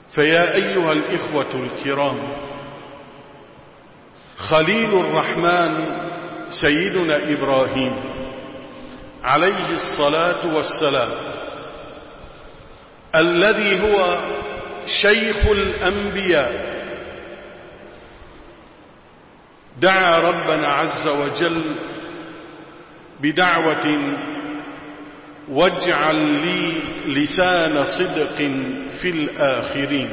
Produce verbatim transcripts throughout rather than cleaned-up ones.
فيا أيها الإخوة الكرام، خليل الرحمن سيدنا إبراهيم عليه الصلاة والسلام الذي هو شيخ الأنبياء دعا ربنا عز وجل بدعوة واجعل لي لسان صدق في الآخرين.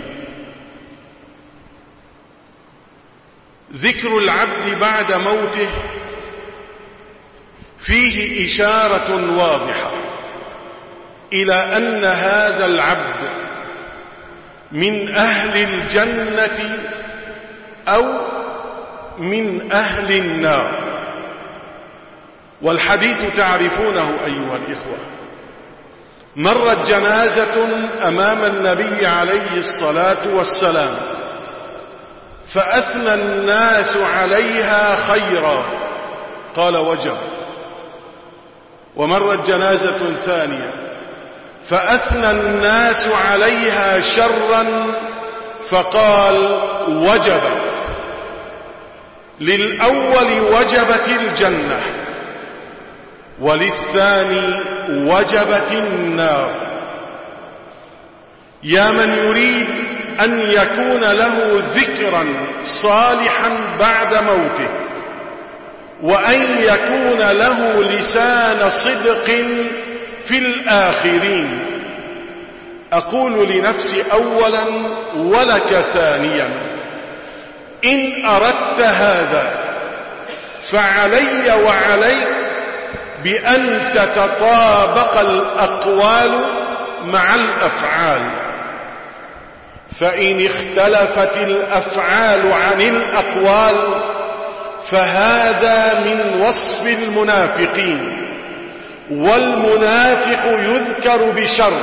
ذكر العبد بعد موته فيه إشارة واضحة إلى أن هذا العبد من أهل الجنة أو من أهل النار، والحديث تعرفونه أيها الإخوة. مرت جنازة أمام النبي عليه الصلاة والسلام فأثنى الناس عليها خيرا قال وجب. ومرت جنازة ثانية فأثنى الناس عليها شرا فقال وجبت. للأول وجبت الجنة وللثاني وجبت النار. يا من يريد أن يكون له ذكرا صالحا بعد موته وأن يكون له لسان صدق في الآخرين، أقول لنفسي أولا ولك ثانيا: إن أردت هذا فعلي وعليك بأن تتطابق الأقوال مع الأفعال، فإن اختلفت الأفعال عن الأقوال فهذا من وصف المنافقين، والمنافق يذكر بشر.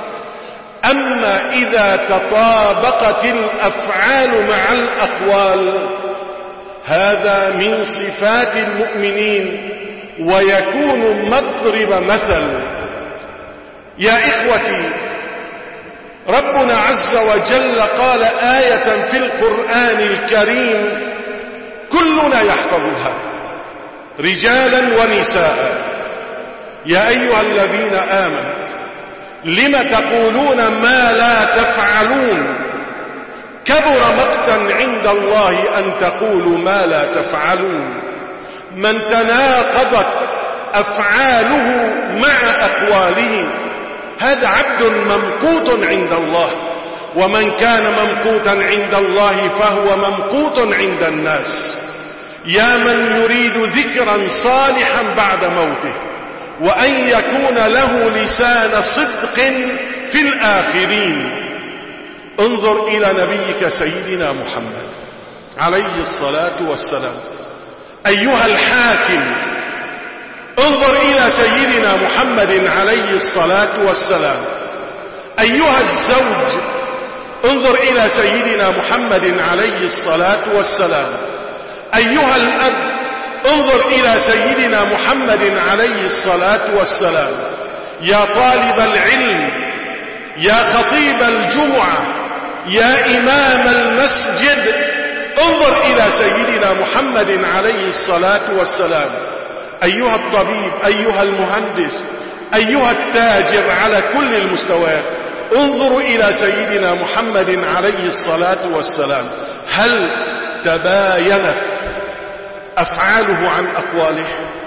أما إذا تطابقت الأفعال مع الأقوال هذا من صفات المؤمنين ويكون مضرب مثل. يا إخوتي، ربنا عز وجل قال آية في القرآن الكريم كلنا يحفظها رجالا ونساء: يا أيها الذين آمنوا لم تقولون ما لا تفعلون كبر مقتا عند الله أن تقولوا ما لا تفعلون. من تناقضت أفعاله مع أقواله هذا عبد ممقوت عند الله، ومن كان ممقوتا عند الله فهو ممقوت عند الناس. يا من يريد ذكرا صالحا بعد موته وأن يكون له لسان صدق في الآخرين، انظر إلى نبيك سيدنا محمد عليه الصلاة والسلام. أيها الحاكم، انظر إلى سيدنا محمد عليه الصلاة والسلام. أيها الزوج، انظر إلى سيدنا محمد عليه الصلاة والسلام. أيها الأب، انظر إلى سيدنا محمد عليه الصلاة والسلام. يا طالب العلم، يا خطيب الجمعة، يا إمام المسجد، انظر إلى سيدنا محمد عليه الصلاة والسلام. أيها الطبيب، أيها المهندس، أيها التاجر على كل المستويات، انظروا إلى سيدنا محمد عليه الصلاة والسلام. هل تباينت أفعاله عن أقواله؟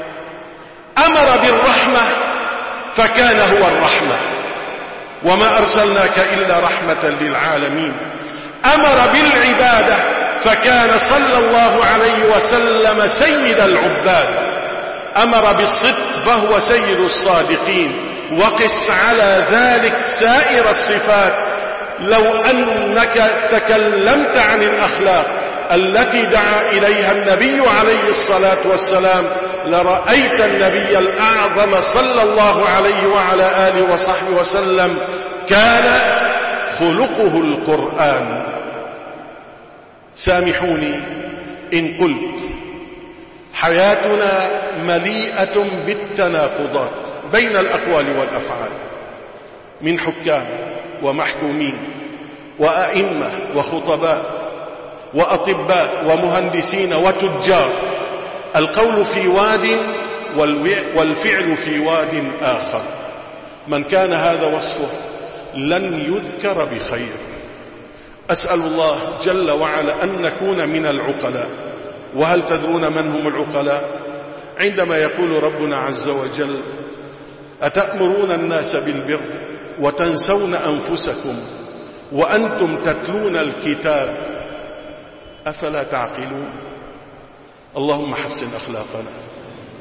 أمر بالرحمة فكان هو الرحمة، وما أرسلناك إلا رحمة للعالمين. أمر بالعبادة فكان صلى الله عليه وسلم سيد العباد. أمر بالصدق فهو سيد الصادقين. وقس على ذلك سائر الصفات. لو أنك تكلمت عن الأخلاق التي دعا إليها النبي عليه الصلاة والسلام لرأيت النبي الأعظم صلى الله عليه وعلى آله وصحبه وسلم كان خلقه القرآن. سامحوني إن قلت حياتنا مليئة بالتناقضات بين الأقوال والأفعال، من حكام ومحكومين وأئمة وخطباء وأطباء ومهندسين وتجار، القول في واد والفعل في واد آخر. من كان هذا وصفه لن يذكر بخير. أسأل الله جل وعلا أن نكون من العقلاء. وهل تدرون من هم العقلاء؟ عندما يقول ربنا عز وجل: أتأمرون الناس بالبر وتنسون أنفسكم وأنتم تتلون الكتاب أفلا تعقلون. اللهم حسن أخلاقنا